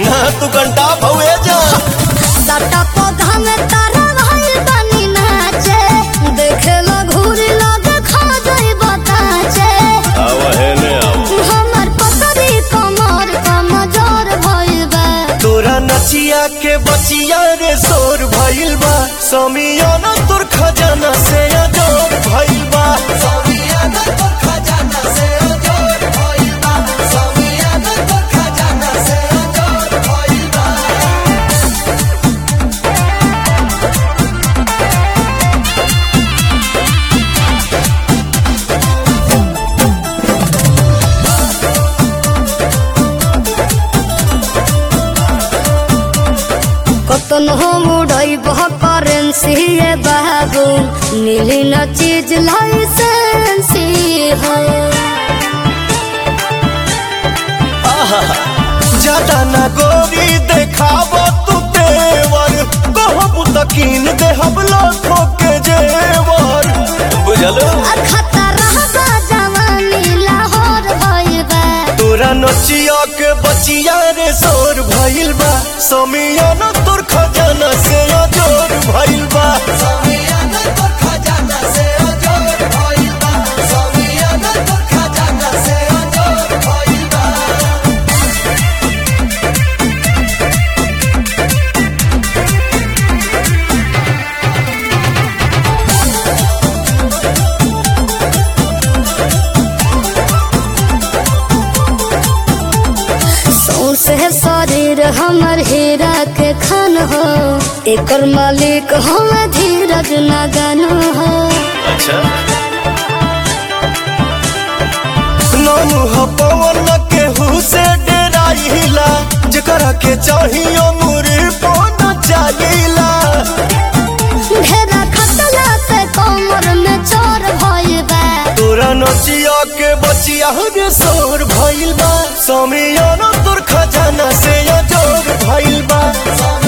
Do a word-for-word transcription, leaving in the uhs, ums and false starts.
ना तू घंटा भवे जा सटा पौधा में तारा भइल बानी नाचे देखे ला घूरी लगे खा जाई बताचे आवा है ने आवा हमर पतरी कमर कमजोर भइल बा तोरा नचिया के बचिया रे सोर भइल बा समियाना तोर खजाना से अजोर भइल बा समियाना तोर खजाना से अजोर भइल बा समियाना तोर खजाना से अजोर भइल बा कतन हो मुड़ई बह करेंसी है बाबू नीली न चीज लाइसेंसी है ज्यादा ना गोरी देखाव तू तेवर कहबू तकीन देहब लाखों के जेवर बुझलो खतरा बा जवानी लाहौर भइल बा तोरा नचिया के बचिया रे सोर भइल बा समियाना तोर खजाना से अजोर भइल बा समियाना तोर खजाना से अजोर भइल बा समियाना तोर खजाना से अजोर भइल बा सौंसे शरीर हमर हीरा के खान हो एकर मालिक हम धीरज नगन हो अच्छा नाम ह पवन के हु से डराइला जकरा के चाहियो मुरी पौन चाहिला घेरा खतला से कमर में चोर भइल बा तोरा नचिया के बचिया रे सोर भइल बा समियाना तोर खजाना से अजोर भइल बा